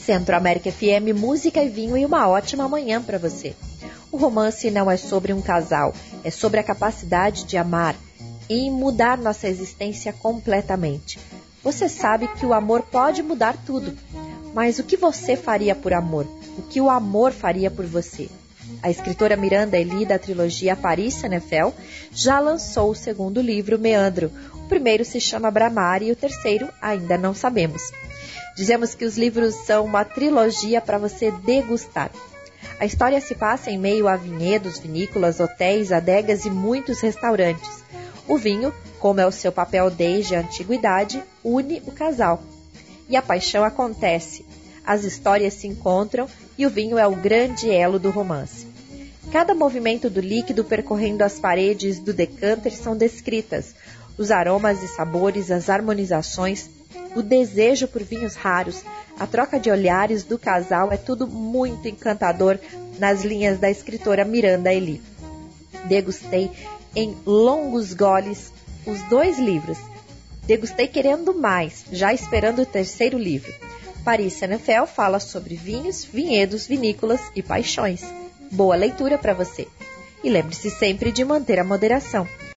Centro América FM, música e vinho e uma ótima manhã para você. O romance não é sobre um casal, é sobre a capacidade de amar e mudar nossa existência completamente. Você sabe que o amor pode mudar tudo, mas o que você faria por amor? O que o amor faria por você? A escritora Miranda Ely, da trilogia Paris Senefel, já lançou o segundo livro, Meandro. O primeiro se chama Bramar e o terceiro ainda não sabemos. Dizemos que os livros são uma trilogia para você degustar. A história se passa em meio a vinhedos, vinícolas, hotéis, adegas e muitos restaurantes. O vinho, como é o seu papel desde a antiguidade, une o casal. E a paixão acontece. As histórias se encontram e o vinho é o grande elo do romance. Cada movimento do líquido percorrendo as paredes do decanter são descritas. Os aromas e sabores, as harmonizações, o desejo por vinhos raros, a troca de olhares do casal é tudo muito encantador nas linhas da escritora Miranda Ely. Degustei em longos goles os 2 livros. Degustei querendo mais, já esperando o terceiro livro. Paris Senefel fala sobre vinhos, vinhedos, vinícolas e paixões. Boa leitura para você. E lembre-se sempre de manter a moderação.